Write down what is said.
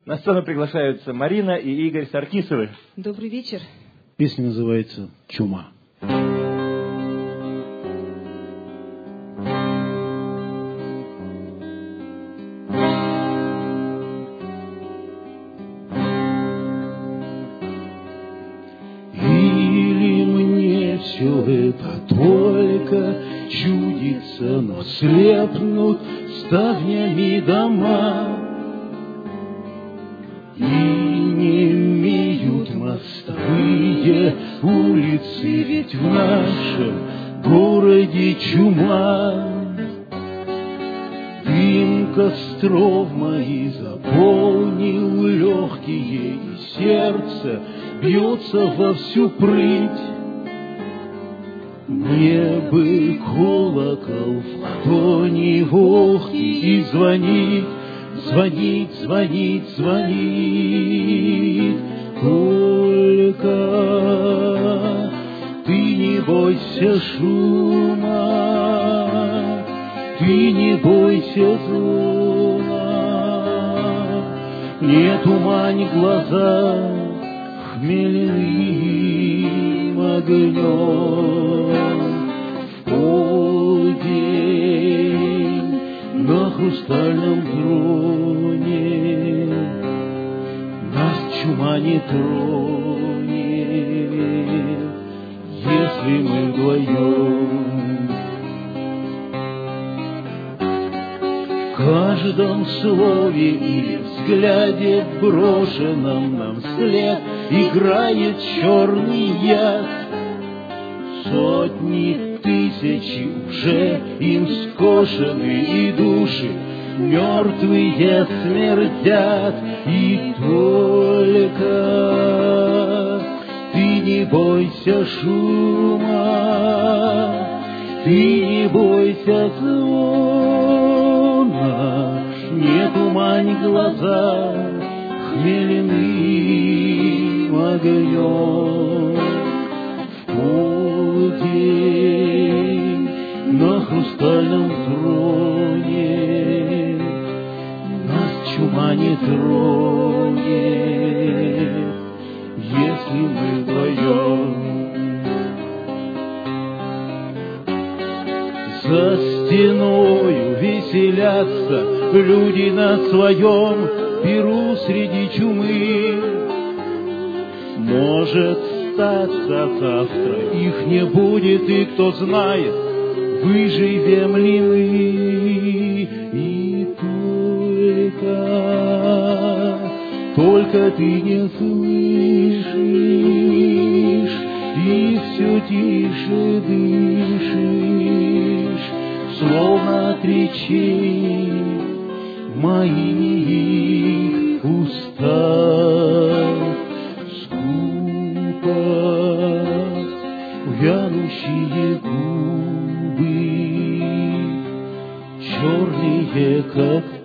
На сцену приглашаются Марина и Игорь Саркисовы. Добрый вечер. Песня называется «Чума». Или мне все это только чудится, но слепнут ставнями дома, и не имеют мостовые улицы, ведь в нашем городе чума. Дым костров мои заполнил легкие, и сердце бьется во всю прыть. Мне бы колокол в ладони вохи и звонить, звонить, звонить, звонить. Только ты не бойся шума, ты не бойся зла, не тумань глаза хмельным огнем. В полдень на хрустальном троне нас чума не тронет, если мы вдвоем. В каждом слове или взгляде, брошенном нам вслед, играет черный яд. Сотни, тысячи уже им скошены, и души мертвые смердят. И только ты не бойся шума, ты не бойся звона, не тумань глаза хмельным огнем. В полдень на хрустальном троне нас чума не тронет, если мы вдвоем. За стеною веселятся люди на своем перу среди чумы. Может статься завтра их не будет, и кто знает, выживем ли мы. И только ты не слышишь, и все тише дышишь, словно отречение моих устах. Скупо вянущие губы, черные, как